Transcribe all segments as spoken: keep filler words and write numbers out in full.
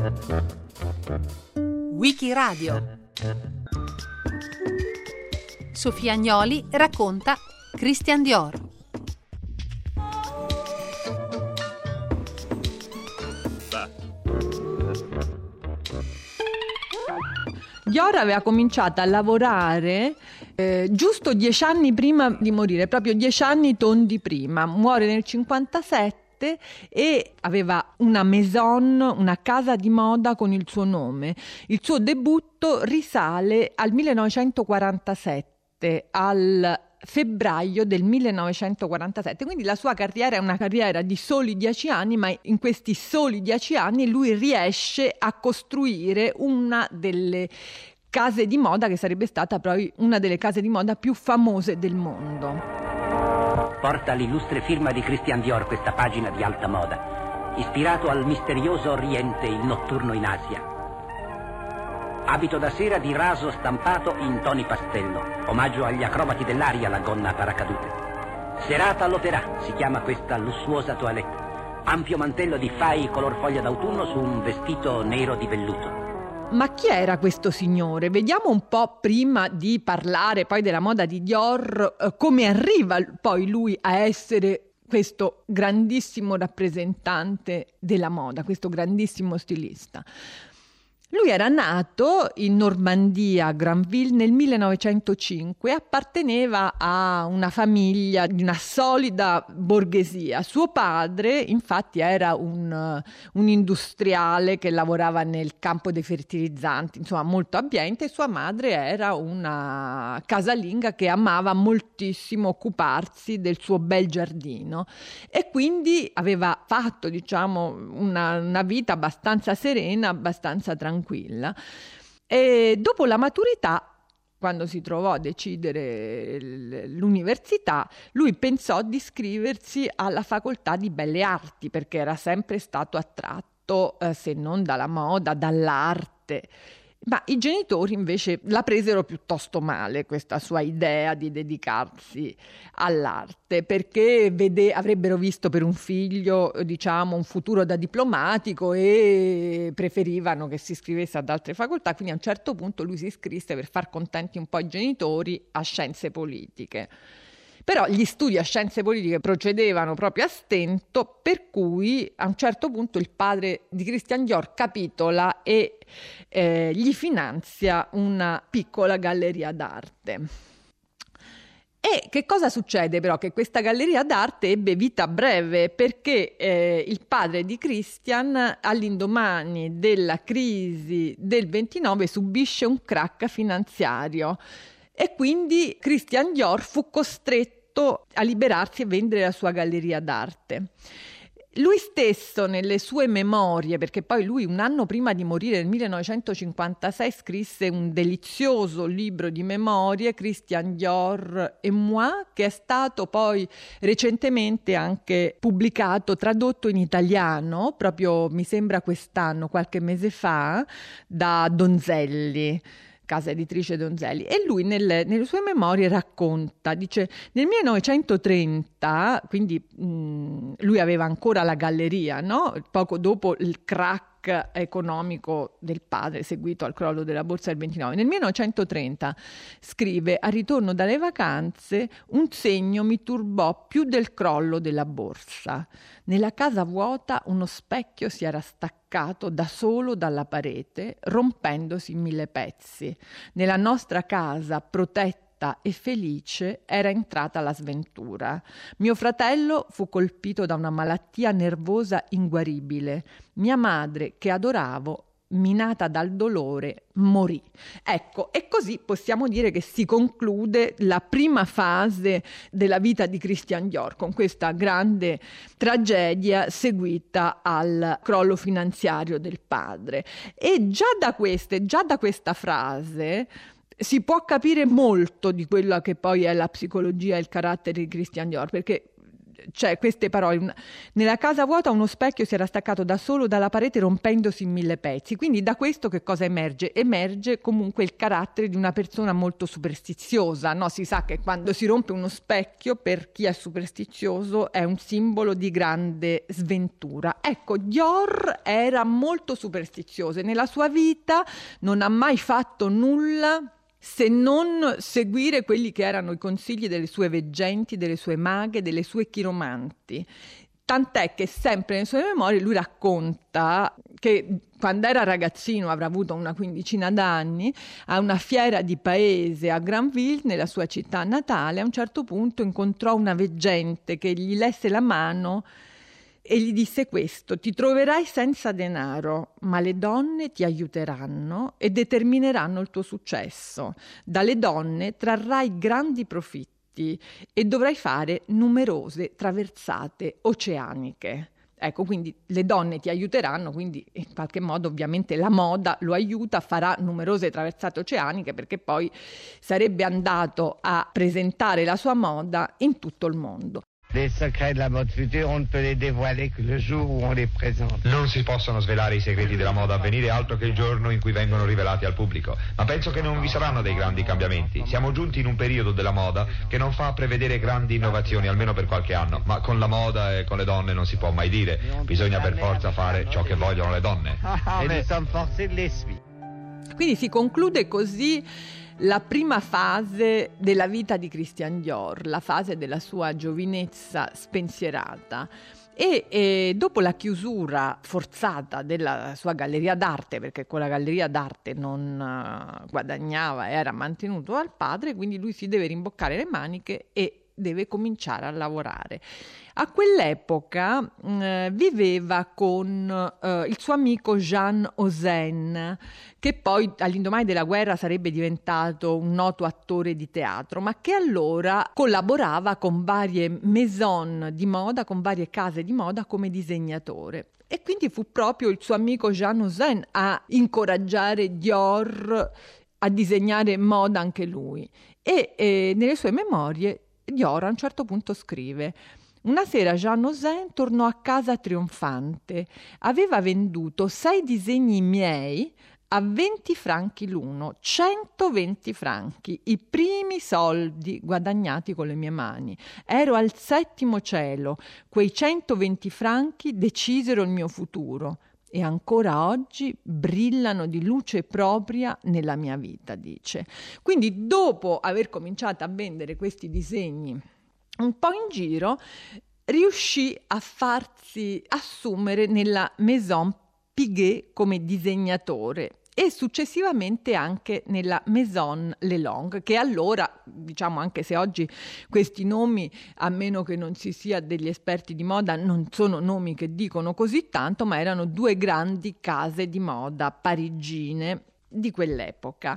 Wikiradio. Sofia Agnoli racconta Christian Dior. Dior aveva cominciato a lavorare eh, giusto dieci anni prima di morire, proprio dieci anni tondi prima. Muore nel cinquantasette e aveva una maison, una casa di moda con il suo nome. Il suo debutto risale al millenovecentoquarantasette, al febbraio del millenovecentoquarantasette, quindi la sua carriera è una carriera di soli dieci anni, ma in questi soli dieci anni lui riesce a costruire una delle case di moda che sarebbe stata poi una delle case di moda più famose del mondo. Porta l'illustre firma di Christian Dior questa pagina di alta moda, ispirato al misterioso Oriente, il notturno in Asia. Abito da sera di raso stampato in toni pastello, omaggio agli acrobati dell'aria, la gonna paracadute. Serata all'opera, si chiama questa lussuosa toilette. Ampio mantello di fai color foglia d'autunno su un vestito nero di velluto. Ma chi era questo signore? Vediamo un po' prima di parlare poi della moda di Dior, eh, come arriva poi lui a essere questo grandissimo rappresentante della moda, questo grandissimo stilista. Lui era nato in Normandia, a Granville, nel millenovecentocinque, apparteneva a una famiglia di una solida borghesia. Suo padre, infatti, era un, un industriale che lavorava nel campo dei fertilizzanti, insomma molto abbiente, e sua madre era una casalinga che amava moltissimo occuparsi del suo bel giardino e quindi aveva fatto, diciamo, una, una vita abbastanza serena, abbastanza tranquilla. Tranquilla. E dopo la maturità, quando si trovò a decidere l'università, lui pensò di iscriversi alla facoltà di Belle Arti perché era sempre stato attratto, eh, se non dalla moda, dall'arte. Ma i genitori invece la presero piuttosto male, questa sua idea di dedicarsi all'arte, perché vede, avrebbero visto per un figlio, diciamo, un futuro da diplomatico e preferivano che si iscrivesse ad altre facoltà. Quindi a un certo punto lui si iscrisse, per far contenti un po' i genitori, a scienze politiche. Però gli studi a scienze politiche procedevano proprio a stento, per cui a un certo punto il padre di Christian Dior capitola e eh, gli finanzia una piccola galleria d'arte. E che cosa succede però? Che questa galleria d'arte ebbe vita breve perché eh, il padre di Christian, all'indomani della crisi del ventinove, subisce un crack finanziario. E quindi Christian Dior fu costretto a liberarsi e vendere la sua galleria d'arte. Lui stesso nelle sue memorie, perché poi lui un anno prima di morire nel millenovecentocinquantasei scrisse un delizioso libro di memorie, Christian Dior et moi, che è stato poi recentemente anche pubblicato, tradotto in italiano, proprio mi sembra quest'anno, qualche mese fa, da Donzelli, casa editrice Donzelli. E lui nelle, nelle sue memorie racconta, dice, nel millenovecentotrenta, quindi mh, lui aveva ancora la galleria, no? Poco dopo il crack economico del padre seguito al crollo della borsa del ventinove. Nel millenovecentotrenta scrive: al ritorno dalle vacanze un segno mi turbò più del crollo della borsa. Nella casa vuota uno specchio si era staccato da solo dalla parete, rompendosi in mille pezzi. Nella nostra casa protetta e felice era entrata la sventura. Mio fratello fu colpito da una malattia nervosa inguaribile. Mia madre, che adoravo, minata dal dolore, morì. Ecco, e così possiamo dire che si conclude la prima fase della vita di Christian Dior, con questa grande tragedia seguita al crollo finanziario del padre. E già da queste, già da questa frase si può capire molto di quella che poi è la psicologia e il carattere di Christian Dior, perché c'è queste parole: nella casa vuota uno specchio si era staccato da solo dalla parete rompendosi in mille pezzi. Quindi da questo che cosa emerge? Emerge comunque il carattere di una persona molto superstiziosa, no? Si sa che quando si rompe uno specchio, per chi è superstizioso, è un simbolo di grande sventura. Ecco, Dior era molto superstizioso e nella sua vita non ha mai fatto nulla se non seguire quelli che erano i consigli delle sue veggenti, delle sue maghe, delle sue chiromanti. Tant'è che sempre nelle sue memorie lui racconta che quando era ragazzino, avrà avuto una quindicina d'anni, a una fiera di paese a Granville, nella sua città natale, a un certo punto incontrò una veggente che gli lesse la mano e gli disse questo: ti troverai senza denaro, ma le donne ti aiuteranno e determineranno il tuo successo. Dalle donne trarrai grandi profitti e dovrai fare numerose traversate oceaniche. Ecco, quindi le donne ti aiuteranno, quindi in qualche modo ovviamente la moda lo aiuta, farà numerose traversate oceaniche perché poi sarebbe andato a presentare la sua moda in tutto il mondo. Les secrets de la mode future, on ne peut les dévoiler que le jour où on les présente. Non si possono svelare i segreti della moda a venire altro che il giorno in cui vengono rivelati al pubblico, ma penso che non vi saranno dei grandi cambiamenti. Siamo giunti in un periodo della moda che non fa prevedere grandi innovazioni, almeno per qualche anno, ma con la moda e con le donne non si può mai dire. Bisogna per forza fare ciò che vogliono le donne. Et nous sommes forcés de les suivre. Quindi si conclude così la prima fase della vita di Christian Dior, la fase della sua giovinezza spensierata. E, e dopo la chiusura forzata della sua galleria d'arte, perché con la galleria d'arte non uh, guadagnava, era mantenuto dal padre, quindi lui si deve rimboccare le maniche e deve cominciare a lavorare. A quell'epoca eh, viveva con eh, il suo amico Jean Ozen, che poi all'indomani della guerra sarebbe diventato un noto attore di teatro, ma che allora collaborava con varie maison di moda, con varie case di moda come disegnatore. E quindi fu proprio il suo amico Jean Ozen a incoraggiare Dior a disegnare moda anche lui. E eh, nelle sue memorie Dior a un certo punto scrive: una sera Jean Ozen tornò a casa trionfante. Aveva venduto sei disegni miei a venti franchi l'uno, centoventi franchi, i primi soldi guadagnati con le mie mani. Ero al settimo cielo, quei centoventi franchi decisero il mio futuro e ancora oggi brillano di luce propria nella mia vita, dice. Quindi dopo aver cominciato a vendere questi disegni un po' in giro, riuscì a farsi assumere nella Maison Piguet come disegnatore e successivamente anche nella Maison Lelong, che allora, diciamo, anche se oggi questi nomi, a meno che non si sia degli esperti di moda, non sono nomi che dicono così tanto, ma erano due grandi case di moda parigine di quell'epoca.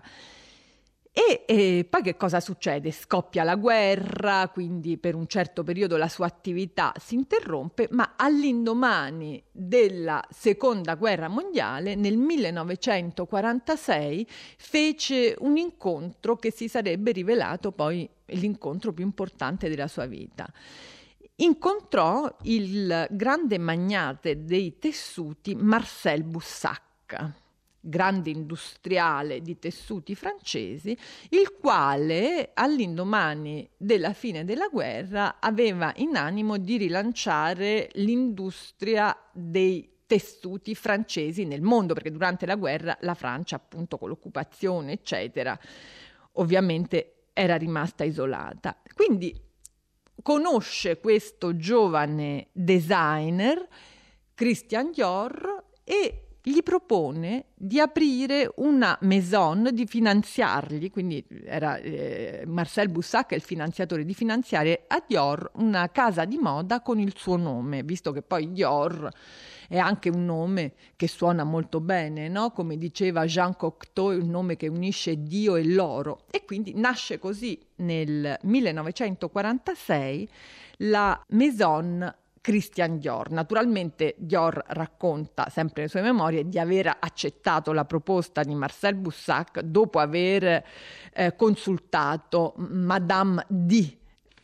E, e poi che cosa succede? Scoppia la guerra, quindi per un certo periodo la sua attività si interrompe, ma all'indomani della seconda guerra mondiale, nel millenovecentoquarantasei, fece un incontro che si sarebbe rivelato poi l'incontro più importante della sua vita. Incontrò il grande magnate dei tessuti Marcel Boussac, grande industriale di tessuti francesi, il quale all'indomani della fine della guerra aveva in animo di rilanciare l'industria dei tessuti francesi nel mondo, perché durante la guerra la Francia, appunto, con l'occupazione eccetera, ovviamente era rimasta isolata. Quindi conosce questo giovane designer, Christian Dior, e gli propone di aprire una maison, di finanziargli, quindi era eh, Marcel Boussac il finanziatore, di finanziare a Dior una casa di moda con il suo nome, visto che poi Dior è anche un nome che suona molto bene, no? Come diceva Jean Cocteau, il nome che unisce Dio e l'oro. E quindi nasce così nel millenovecentoquarantasei la Maison Christian Dior. Naturalmente Dior racconta, sempre nelle sue memorie, di aver accettato la proposta di Marcel Boussac dopo aver eh, consultato Madame D,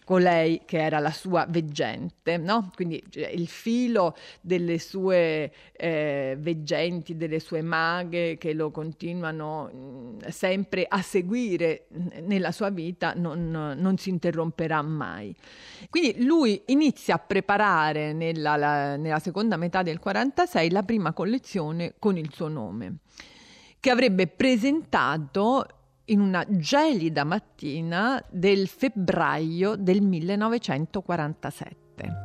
colei che era la sua veggente, no? Quindi il filo delle sue eh, veggenti, delle sue maghe che lo continuano mh, sempre a seguire nella sua vita non, non si interromperà mai. Quindi lui inizia a preparare nella, la, nella seconda metà del quarantasei la prima collezione con il suo nome, che avrebbe presentato in una gelida mattina del febbraio del millenovecentoquarantasette.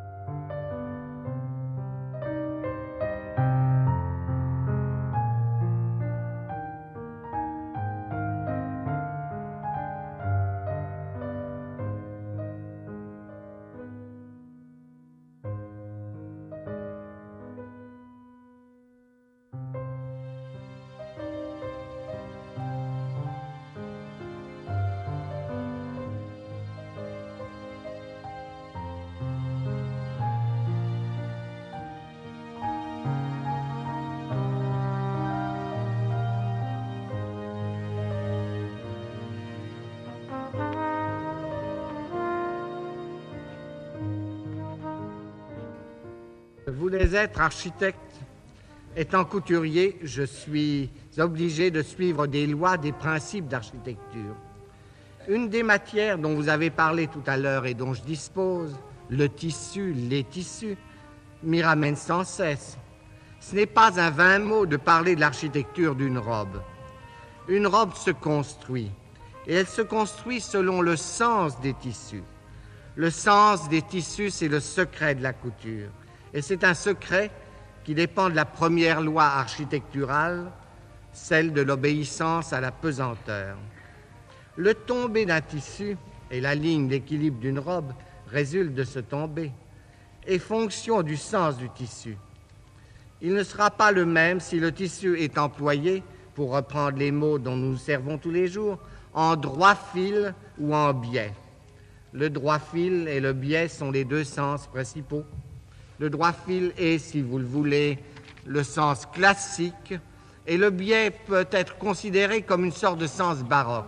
Je voulais être architecte. Étant couturier, je suis obligé de suivre des lois, des principes d'architecture. Une des matières dont vous avez parlé tout à l'heure et dont je dispose, le tissu, les tissus, m'y ramène sans cesse. Ce n'est pas un vain mot de parler de l'architecture d'une robe. Une robe se construit, et elle se construit selon le sens des tissus. Le sens des tissus, c'est le secret de la couture. Et c'est un secret qui dépend de la première loi architecturale, celle de l'obéissance à la pesanteur. Le tombé d'un tissu et la ligne d'équilibre d'une robe résultent de ce tombé et fonction du sens du tissu. Il ne sera pas le même si le tissu est employé, pour reprendre les mots dont nous nous servons tous les jours, en droit fil ou en biais. Le droit fil et le biais sont les deux sens principaux. Le droit fil est, si vous le voulez, le sens classique, et le biais peut être considéré comme une sorte de sens baroque.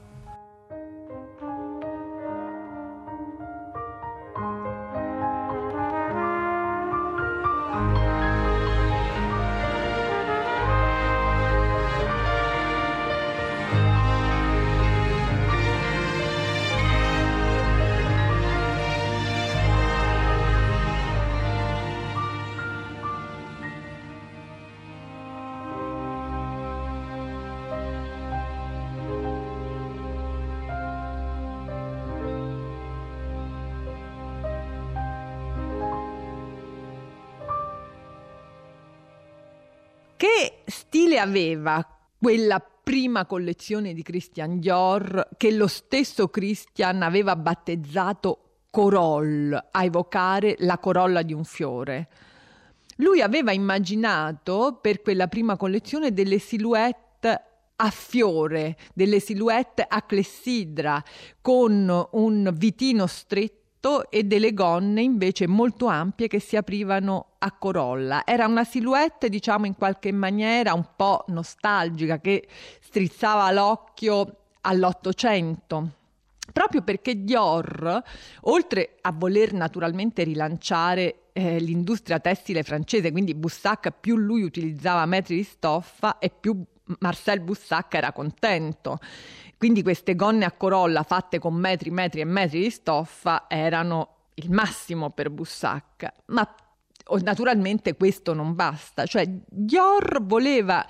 Che stile aveva quella prima collezione di Christian Dior che lo stesso Christian aveva battezzato corolle, a evocare la corolla di un fiore? Lui aveva immaginato per quella prima collezione delle silhouette a fiore, delle silhouette a clessidra, con un vitino stretto e delle gonne invece molto ampie che si aprivano a corolla. Era una silhouette, diciamo, in qualche maniera un po' nostalgica, che strizzava l'occhio all'Ottocento. Proprio perché Dior, oltre a voler naturalmente rilanciare eh, l'industria tessile francese, quindi Boussac più lui utilizzava metri di stoffa e più Marcel Boussac era contento. Quindi queste gonne a corolla fatte con metri, metri e metri di stoffa erano il massimo per Boussac. Ma naturalmente questo non basta. Cioè Dior voleva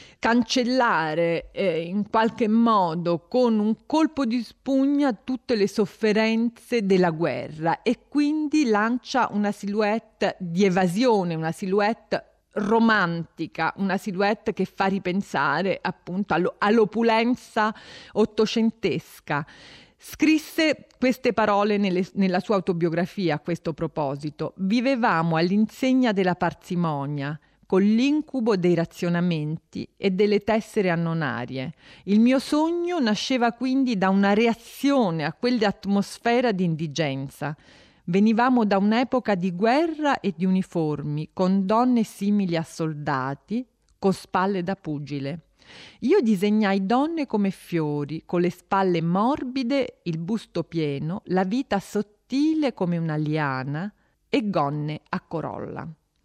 cancellare eh, in qualche modo con un colpo di spugna tutte le sofferenze della guerra e quindi lancia una silhouette di evasione, una silhouette romantica, una silhouette che fa ripensare appunto allo, all'opulenza ottocentesca. Scrisse queste parole nelle, nella sua autobiografia a questo proposito: vivevamo all'insegna della parsimonia, con l'incubo dei razionamenti e delle tessere annonarie. Il mio sogno nasceva quindi da una reazione a quell'atmosfera di indigenza. Venivamo da un'epoca di guerra e di uniformi, con donne simili a soldati, con spalle da pugile. Io disegnai donne come fiori, con le spalle morbide, il busto pieno, la vita sottile come una liana e gonne a corolla.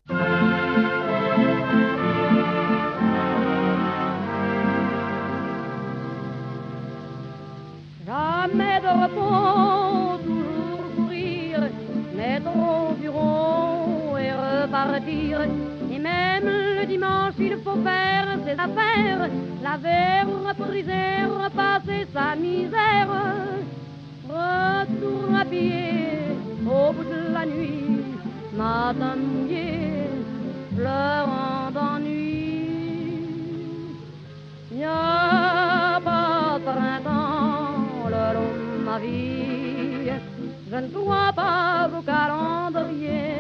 Jamais de repos, toujours sourire, mettre au bureau et repartir. Et même le dimanche, il faut faire ses affaires, laver, repriser, repasser sa misère. Retour à pied, au bout de la nuit, matin mouillé, pleurant d'ennui. Y a pas de printemps le long de ma vie, je ne crois pas au calendrier.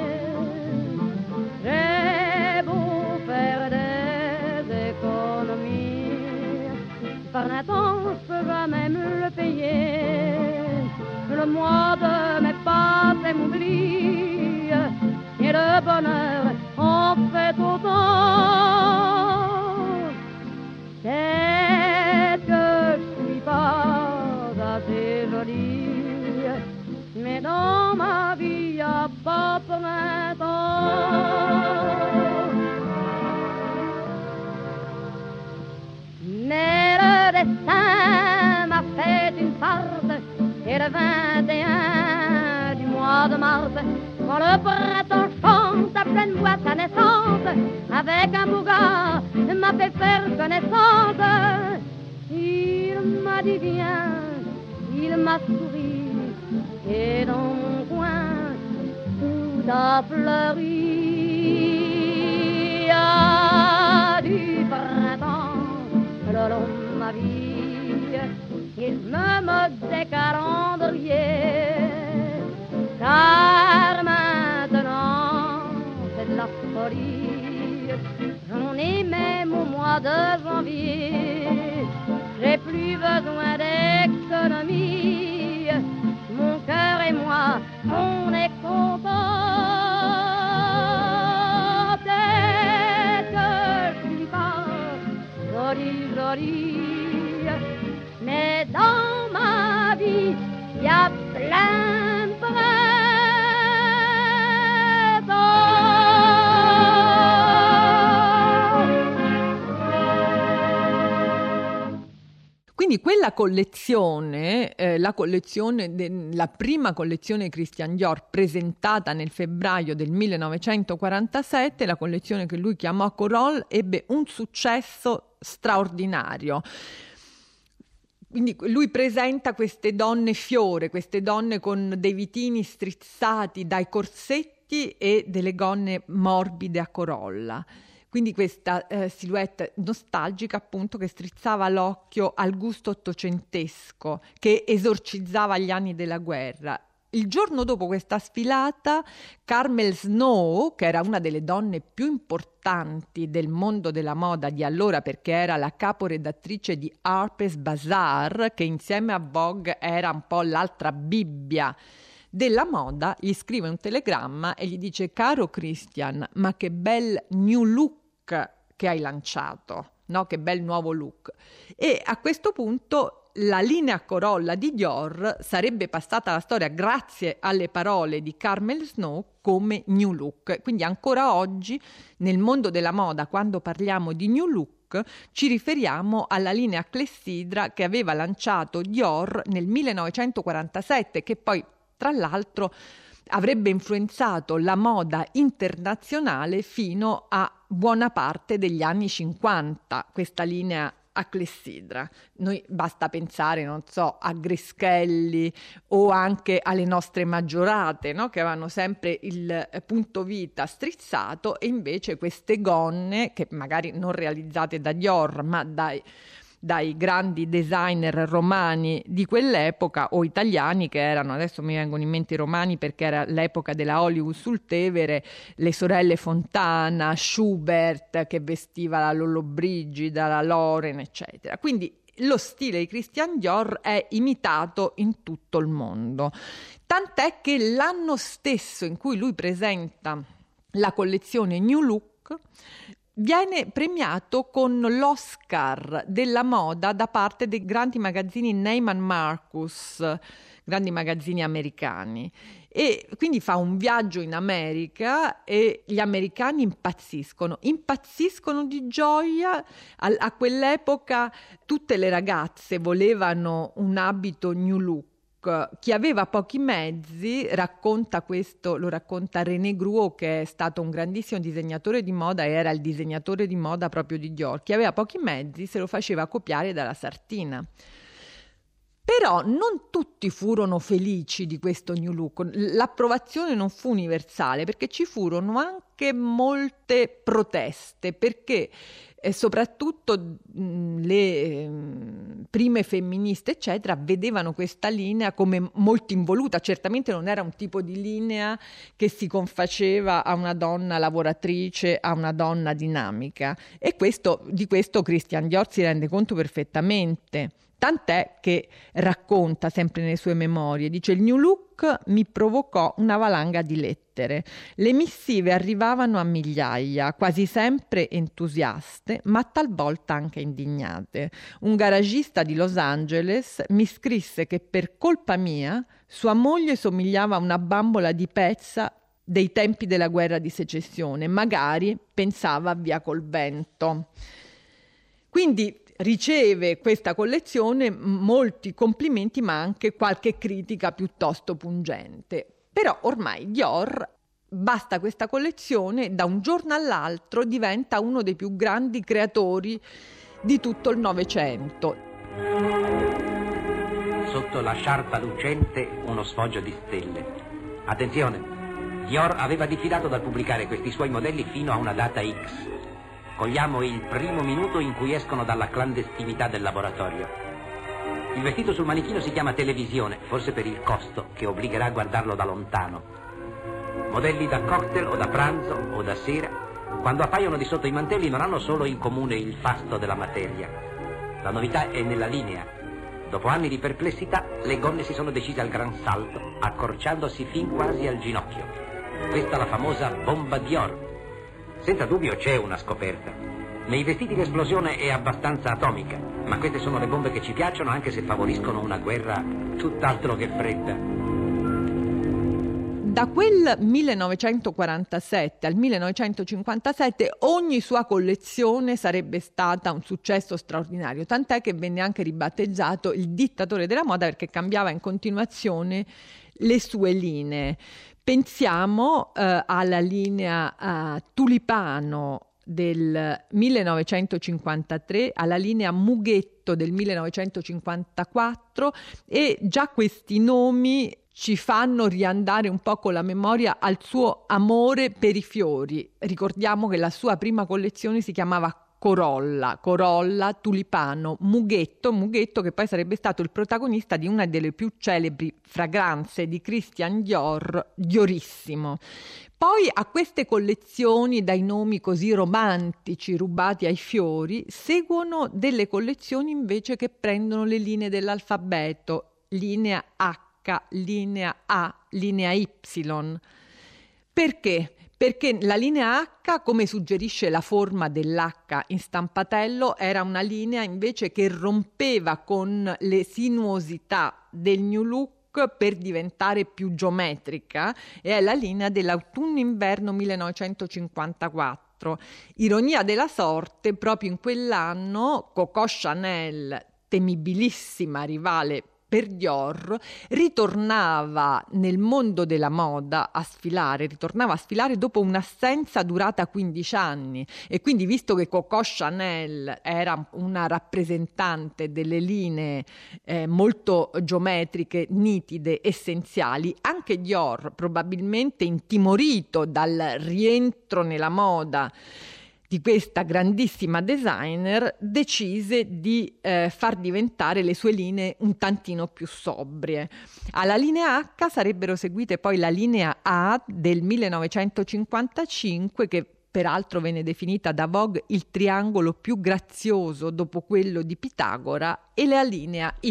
J'ai beau faire des économies, printemps je peux jamais me le payer. Le mois de mai passe et m'oublie, et le bonheur en fait autant. C'est que je suis pas assez jolie, mais dans ma vie y a pas de printemps. Mais le destin m'a fait une farce, et le vingt et un du mois de mars, quand le printemps chante à pleine voix sa naissance, avec un beau gars m'a fait faire connaissance. Il m'a dit viens, il m'a souri, et dans mon coin tout a fleuri. Ah, du printemps le long de ma vie, il me moque des calendriers, car maintenant c'est de la folie. J'en ai même au mois de janvier, j'ai plus besoin d'économie. Mon cœur et moi, on est contents. Peut-être que je suis pas jolie, jolie, mais dans ma vie, il y a plein de Quindi quella collezione, eh, la collezione, de, la prima collezione Christian Dior presentata nel febbraio del millenovecentoquarantasette, la collezione che lui chiamò Corolle, ebbe un successo straordinario. Quindi lui presenta queste donne fiore, queste donne con dei vitini strizzati dai corsetti e delle gonne morbide a corolla. Quindi questa eh, silhouette nostalgica, appunto, che strizzava l'occhio al gusto ottocentesco, che esorcizzava gli anni della guerra. Il giorno dopo questa sfilata, Carmel Snow, che era una delle donne più importanti del mondo della moda di allora, perché era la caporedattrice di Harper's Bazaar, che insieme a Vogue era un po' l'altra Bibbia della moda, gli scrive un telegramma e gli dice: caro Christian, ma che bel new look che hai lanciato, no? Che bel nuovo look. E a questo punto la linea Corolla di Dior sarebbe passata alla storia, grazie alle parole di Carmel Snow, come new look. Quindi ancora oggi nel mondo della moda, quando parliamo di new look, ci riferiamo alla linea Clessidra che aveva lanciato Dior nel millenovecentoquarantasette, che poi tra l'altro avrebbe influenzato la moda internazionale fino a buona parte degli anni cinquanta, questa linea a clessidra. Noi basta pensare, non so, a Greschelli o anche alle nostre maggiorate, no? Che avevano sempre il punto vita strizzato, e invece queste gonne, che magari non realizzate da Dior ma dai dai grandi designer romani di quell'epoca, o italiani, che erano, adesso mi vengono in mente i romani perché era l'epoca della Hollywood sul Tevere, le sorelle Fontana, Schubert che vestiva la Lollobrigida, la Lauren, eccetera. Quindi lo stile di Christian Dior è imitato in tutto il mondo, tant'è che l'anno stesso in cui lui presenta la collezione New Look, viene premiato con l'Oscar della moda da parte dei grandi magazzini Neiman Marcus, grandi magazzini americani. E quindi fa un viaggio in America e gli americani impazziscono, impazziscono di gioia. A, a quell'epoca tutte le ragazze volevano un abito new look. Chi aveva pochi mezzi, racconta questo, lo racconta René Gruot, che è stato un grandissimo disegnatore di moda e era il disegnatore di moda proprio di Dior. Chi aveva pochi mezzi se lo faceva copiare dalla Sartina. Però non tutti furono felici di questo new look, l'approvazione non fu universale perché ci furono anche molte proteste, perché eh, soprattutto mh, le eh, prime femministe eccetera vedevano questa linea come molto involuta. Certamente non era un tipo di linea che si confaceva a una donna lavoratrice, a una donna dinamica, e questo, di questo Christian Dior si rende conto perfettamente. Tant'è che racconta sempre nelle sue memorie, dice: il new look mi provocò una valanga di lettere. Le missive arrivavano a migliaia, quasi sempre entusiaste, ma talvolta anche indignate. Un garagista di Los Angeles mi scrisse che per colpa mia sua moglie somigliava a una bambola di pezza dei tempi della guerra di secessione, magari pensava via col vento. Quindi riceve questa collezione molti complimenti, ma anche qualche critica piuttosto pungente. Però ormai Dior, basta questa collezione, da un giorno all'altro diventa uno dei più grandi creatori di tutto il Novecento. Sotto la sciarpa lucente uno sfoggio di stelle. Attenzione, Dior aveva diffidato dal pubblicare questi suoi modelli fino a una data X. Cogliamo il primo minuto in cui escono dalla clandestinità del laboratorio. Il vestito sul manichino si chiama televisione, forse per il costo, che obbligherà a guardarlo da lontano. Modelli da cocktail o da pranzo o da sera, quando appaiono di sotto i mantelli non hanno solo in comune il fasto della materia. La novità è nella linea. Dopo anni di perplessità, le gonne si sono decise al gran salto, accorciandosi fin quasi al ginocchio. Questa è la famosa bomba Dior. Senza dubbio c'è una scoperta. Nei vestiti l'esplosione è abbastanza atomica, ma queste sono le bombe che ci piacciono anche se favoriscono una guerra tutt'altro che fredda. Da quel millenovecentoquarantasette al millenovecentocinquantasette ogni sua collezione sarebbe stata un successo straordinario, tant'è che venne anche ribattezzato il dittatore della moda perché cambiava in continuazione le sue linee. Pensiamo eh, alla linea eh, Tulipano del millenovecentocinquantatré, alla linea Mughetto del millenovecentocinquantaquattro, e già questi nomi ci fanno riandare un po' con la memoria al suo amore per i fiori. Ricordiamo che la sua prima collezione si chiamava Corolla, Corolla, Tulipano, Mughetto, Mughetto che poi sarebbe stato il protagonista di una delle più celebri fragranze di Christian Dior, Diorissimo. Poi a queste collezioni dai nomi così romantici rubati ai fiori seguono delle collezioni invece che prendono le linee dell'alfabeto, linea H, linea A, linea Y. Perché? Perché la linea H, come suggerisce la forma dell'H in stampatello, era una linea invece che rompeva con le sinuosità del new look per diventare più geometrica, e è la linea dell'autunno-inverno millenovecentocinquantaquattro. Ironia della sorte, proprio in quell'anno Coco Chanel, temibilissima rivale per Dior, ritornava nel mondo della moda a sfilare, ritornava a sfilare dopo un'assenza durata quindici anni, e quindi visto che Coco Chanel era una rappresentante delle linee eh, molto geometriche, nitide, essenziali, anche Dior, probabilmente intimorito dal rientro nella moda di questa grandissima designer, decise di eh, far diventare le sue linee un tantino più sobrie. Alla linea H sarebbero seguite poi la linea A del millenovecentocinquantacinque, che peraltro venne definita da Vogue il triangolo più grazioso dopo quello di Pitagora, e la linea Y.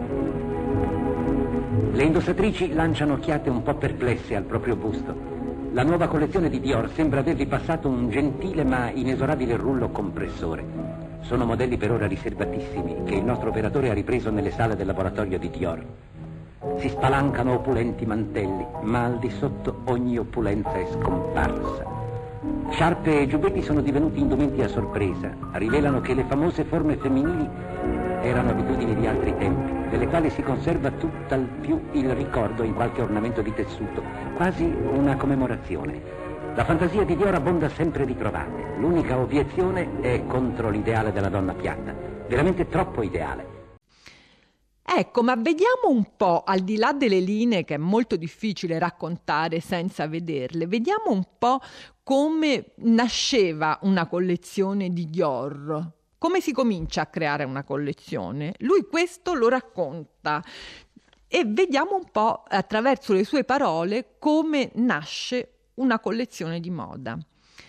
Le indossatrici lanciano occhiate un po' perplesse al proprio busto. La nuova collezione di Dior sembra avervi passato un gentile ma inesorabile rullo compressore. Sono modelli per ora riservatissimi che il nostro operatore ha ripreso nelle sale del laboratorio di Dior. Si spalancano opulenti mantelli, ma al di sotto ogni opulenza è scomparsa. Sciarpe e giubbetti sono divenuti indumenti a sorpresa, rivelano che le famose forme femminili erano abitudini di altri tempi, delle quali si conserva tutt'al più il ricordo in qualche ornamento di tessuto, quasi una commemorazione. La fantasia di Dior abbonda sempre di trovate. L'unica obiezione è contro l'ideale della donna piatta, veramente troppo ideale. Ecco, ma vediamo un po', al di là delle linee che è molto difficile raccontare senza vederle, vediamo un po' come nasceva una collezione di Dior. Come si comincia a creare una collezione? Lui questo lo racconta e vediamo un po' attraverso le sue parole come nasce una collezione di moda.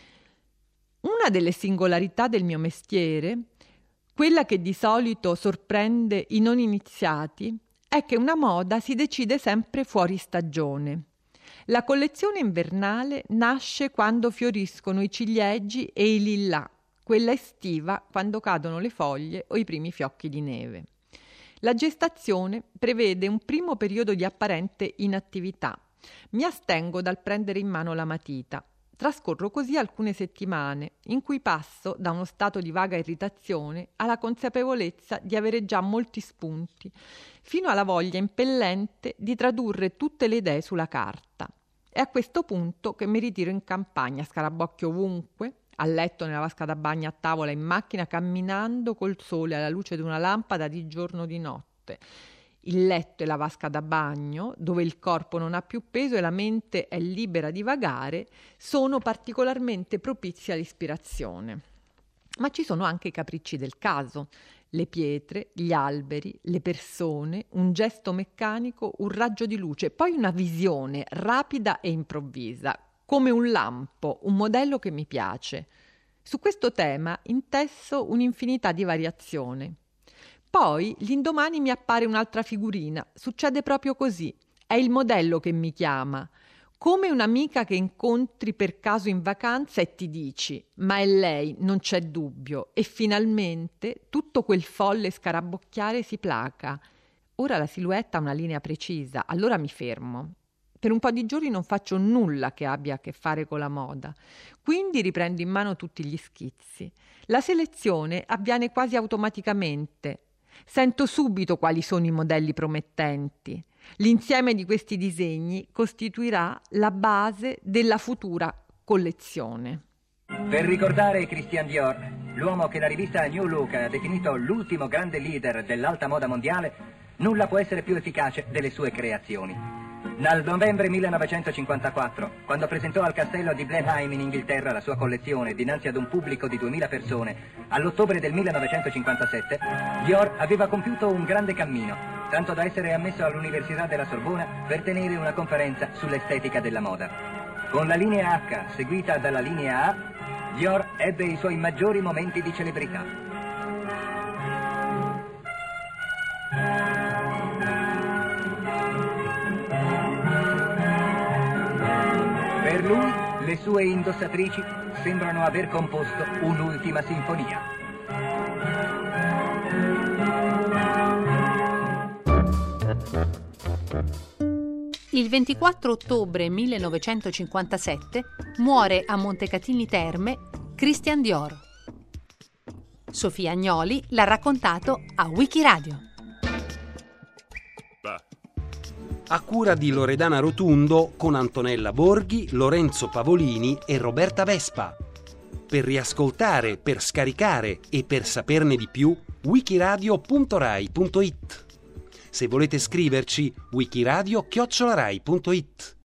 Una delle singolarità del mio mestiere, quella che di solito sorprende i non iniziati, è che una moda si decide sempre fuori stagione. La collezione invernale nasce quando fioriscono i ciliegi e i lillà, quella estiva quando cadono le foglie o i primi fiocchi di neve. La gestazione prevede un primo periodo di apparente inattività. Mi astengo dal prendere in mano la matita. Trascorro così alcune settimane in cui passo da uno stato di vaga irritazione alla consapevolezza di avere già molti spunti, fino alla voglia impellente di tradurre tutte le idee sulla carta. È a questo punto che mi ritiro in campagna, scarabocchio ovunque, a letto, nella vasca da bagno, a tavola, in macchina, camminando col sole alla luce di una lampada di giorno o di notte. Il letto e la vasca da bagno, dove il corpo non ha più peso e la mente è libera di vagare, sono particolarmente propizi all'ispirazione. Ma ci sono anche i capricci del caso, le pietre, gli alberi, le persone, un gesto meccanico, un raggio di luce, poi una visione rapida e improvvisa, come un lampo, un modello che mi piace. Su questo tema intesso un'infinità di variazioni. Poi l'indomani mi appare un'altra figurina, succede proprio così, è il modello che mi chiama, come un'amica che incontri per caso in vacanza e ti dici «ma è lei, non c'è dubbio», e finalmente tutto quel folle scarabocchiare si placa. Ora la silhouette ha una linea precisa, allora mi fermo. Per un po' di giorni non faccio nulla che abbia a che fare con la moda, quindi riprendo in mano tutti gli schizzi. La selezione avviene quasi automaticamente. Sento subito quali sono i modelli promettenti. L'insieme di questi disegni costituirà la base della futura collezione. Per ricordare Christian Dior, l'uomo che la rivista New Look ha definito l'ultimo grande leader dell'alta moda mondiale, nulla può essere più efficace delle sue creazioni. Nel novembre millenovecentocinquantaquattro, quando presentò al castello di Blenheim in Inghilterra la sua collezione dinanzi ad un pubblico di duemila persone, all'ottobre del millenovecentocinquantasette, Dior aveva compiuto un grande cammino, tanto da essere ammesso all'Università della Sorbona per tenere una conferenza sull'estetica della moda. Con la linea H seguita dalla linea A, Dior ebbe i suoi maggiori momenti di celebrità. Per lui, le sue indossatrici sembrano aver composto un'ultima sinfonia. Il ventiquattro ottobre millenovecentocinquantasette muore a Montecatini Terme Christian Dior. Sofia Agnoli l'ha raccontato a Wikiradio. A cura di Loredana Rotundo con Antonella Borghi, Lorenzo Pavolini e Roberta Vespa. Per riascoltare, per scaricare e per saperne di più, wikiradio punto rai punto it. Se volete scriverci, wikiradio chiocciola rai punto it.